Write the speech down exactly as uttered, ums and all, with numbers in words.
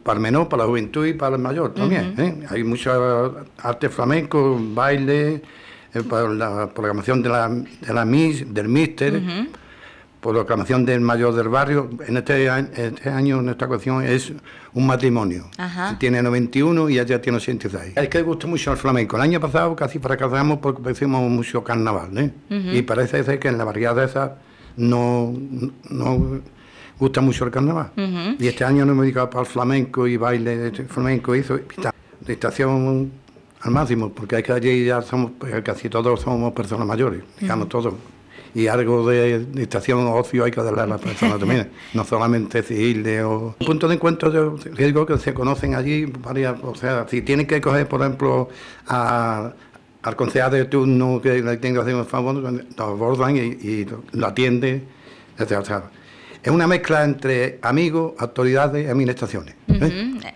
para el menor, para la juventud y para el mayor también. Uh-huh. ¿eh? Hay mucho arte flamenco, baile, eh, para la programación de la, de la Miss, del Míster, uh-huh. proclamación del mayor del barrio. En este, este año nuestra cuestión es un matrimonio. Uh-huh. Tiene noventa y uno y ella tiene ochenta y seis. Es que le gusta mucho el flamenco. El año pasado casi fracasamos porque hicimos mucho carnaval, ¿eh? Uh-huh. Y parece ser que en la barriada esa no, no gusta mucho el carnaval. Uh-huh. Y este año nos hemos dedicado para el flamenco y baile de flamenco. Hizo de estación al máximo, porque hay que allí ya somos, casi todos somos personas mayores, digamos, uh-huh. todos. Y algo de, de estación ocio hay que darle a las personas también, no solamente seguirle o... Un punto de encuentro, yo digo que se conocen allí varias, o sea, si tienen que coger, por ejemplo, a, al concejal de turno que le tenga que hacer un favor, lo abordan y, y lo atiende, etcétera. O sea, es una mezcla entre amigos, autoridades y administraciones. ¿eh? Uh-huh.